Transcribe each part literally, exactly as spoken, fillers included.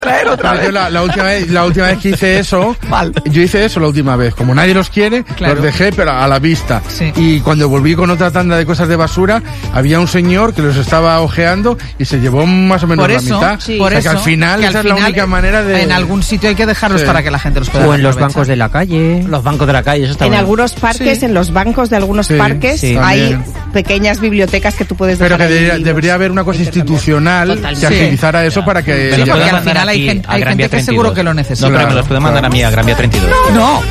traer otra vez. Yo la, la, última vez, la última vez que hice eso, Mal. yo hice eso la última vez. Como nadie los quiere, claro. los dejé, pero a la vista. Sí. Y cuando volví con otra tanda de cosas de basura, había un señor que los estaba ojeando y se llevó más o menos por eso, la mitad. Sí. Por o sea, eso, que al final que esa al es final, la única manera de... En algún sitio hay que dejarlos sí. para que la gente los pueda O en los bancos de la calle. Los bancos de la calle, eso está En bueno. algunos parques, sí. en los bancos de algunos sí, parques, sí, hay pequeñas bibliotecas que tú puedes dejar. Pero que debería, debería haber una cosa institucional Totalmente. que agilizara sí. eso ya. para que... Sí, porque al final hay gente, hay gente que seguro que lo necesita. No, pero me los puede mandar claro. a mí, a Gran Vía treinta y dos. No.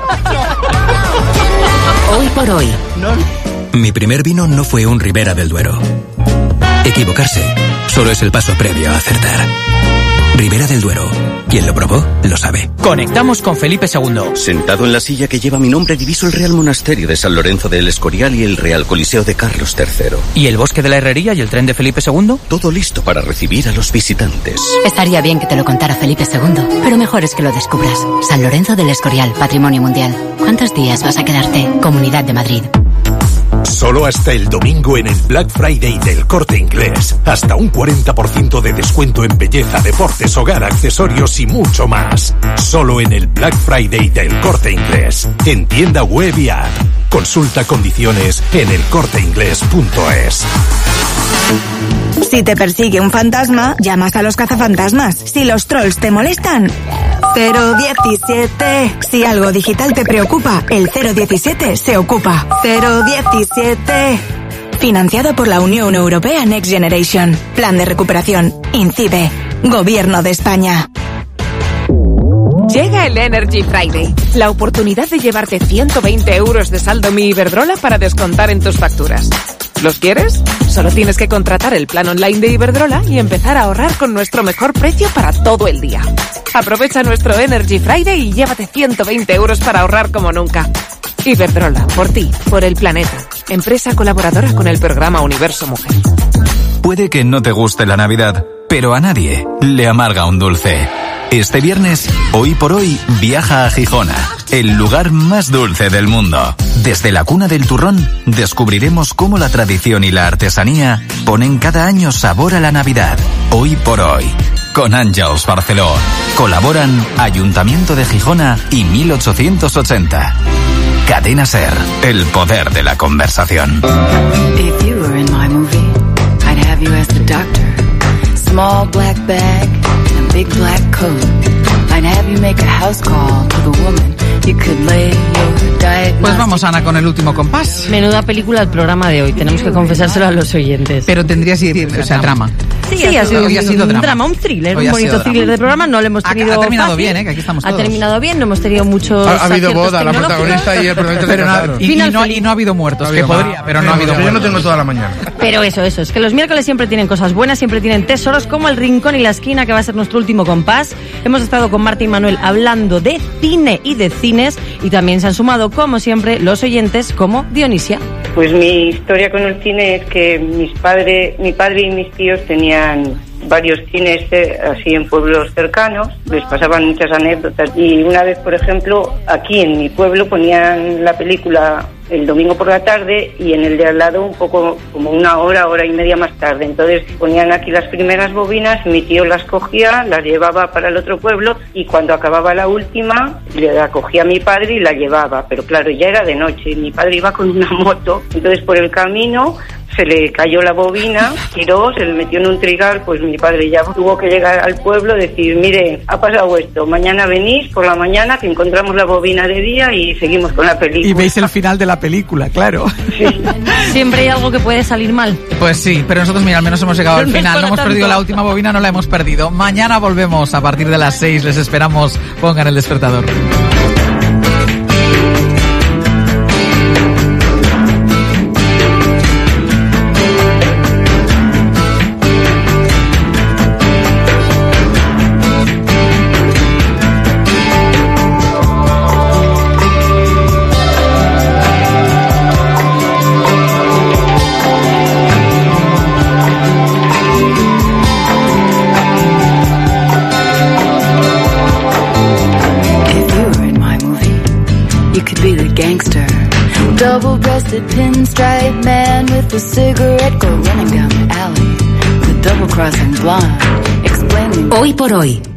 Hoy por hoy. No. Mi primer vino no fue un Ribera del Duero. Equivocarse solo es el paso previo a acertar. Ribera del Duero. Quien lo probó, lo sabe. Conectamos con Felipe segundo. Sentado en la silla que lleva mi nombre, diviso el Real Monasterio de San Lorenzo del Escorial y el Real Coliseo de Carlos tercero. ¿Y el Bosque de la Herrería y el tren de Felipe segundo? Todo listo para recibir a los visitantes. Estaría bien que te lo contara Felipe segundo, pero mejor es que lo descubras. San Lorenzo del Escorial, Patrimonio Mundial. ¿Cuántos días vas a quedarte? Comunidad de Madrid. Solo hasta el domingo en el Black Friday del Corte Inglés. Hasta un cuarenta por ciento de descuento en belleza, deportes, hogar, accesorios y mucho más. Solo en el Black Friday del Corte Inglés. En tienda web y app. Consulta condiciones en el corte inglés punto es. Si te persigue un fantasma, llamas a los cazafantasmas. Si los trolls te molestan, cero diecisiete. Si algo digital te preocupa, el cero diecisiete se ocupa. cero diecisiete. Financiado por la Unión Europea Next Generation. Plan de recuperación. INCIBE. Gobierno de España. Llega el Energy Friday, la oportunidad de llevarte ciento veinte euros de saldo Mi Iberdrola para descontar en tus facturas. ¿Los quieres? Solo tienes que contratar el plan online de Iberdrola y empezar a ahorrar con nuestro mejor precio para todo el día. Aprovecha nuestro Energy Friday y llévate ciento veinte euros para ahorrar como nunca. Iberdrola, por ti, por el planeta. Empresa colaboradora con el programa Universo Mujer. Puede que no te guste la Navidad, pero a nadie le amarga un dulce. Este viernes, Hoy por Hoy, viaja a Gijona, el lugar más dulce del mundo. Desde la cuna del turrón, descubriremos cómo la tradición y la artesanía ponen cada año sabor a la Navidad. Hoy por Hoy, con Àngels Barceló. Colaboran Ayuntamiento de Gijona y mil ochocientos ochenta. Cadena Ser, el poder de la conversación. If you were in my movie, I'd have you as the doctor. Small black bag and a big black coat. I'd have you make a house call to the woman you could lay your diagnostic. Pues vamos, Ana, con el último compás. Menuda película el programa de hoy, tenemos que confesárselo a los oyentes. Pero tendría que ir, o sea, drama. Sí, sí, ha sido, hoy ha sido un drama. drama, un thriller, hoy un bonito thriller de programa. No lo hemos tenido Ha, ha terminado fácil. bien, ¿eh? Que aquí estamos todos. Ha terminado bien, no hemos tenido muchos. Ha, ha habido boda, la protagonista y el protagonista pero se casaron. no, y, y, no, y no ha habido muertos, que podría, pero no ha habido muertos. Yo no tengo toda la mañana. Pero eso, eso, es que los miércoles siempre tienen cosas buenas, siempre tienen tesoros, como El Rincón y la Esquina, que va a ser nuestro último compás. Hemos estado con Marta y Manuel hablando de cine y de cines, y también se han sumado, como siempre, los oyentes, como Dionisia. Pues mi historia con el cine es que mis padres, mi padre y mis tíos tenían varios cines eh, así en pueblos cercanos, les pasaban muchas anécdotas, y una vez, por ejemplo, aquí en mi pueblo ponían la película el domingo por la tarde y en el de al lado un poco como una hora, hora y media más tarde. Entonces ponían aquí las primeras bobinas, mi tío las cogía, las llevaba para el otro pueblo y cuando acababa la última la cogía mi padre y la llevaba, pero claro, ya era de noche, mi padre iba con una moto, entonces por el camino se le cayó la bobina, tiró, se le metió en un trigal, pues mi padre ya tuvo que llegar al pueblo, decir, mire, ha pasado esto, mañana venís por la mañana que encontramos la bobina de día y seguimos con la película. Y veis el final de la película, claro. Sí. Siempre hay algo que puede salir mal. Pues sí, pero nosotros, mira, al menos hemos llegado al final, no hemos perdido la última bobina, no la hemos perdido. Mañana volvemos a partir de las seis, les esperamos, pongan el despertador. Double-breasted pinstripe man with a cigarette go running down the alley. The double-crossing blonde explaining. Hoy por Hoy.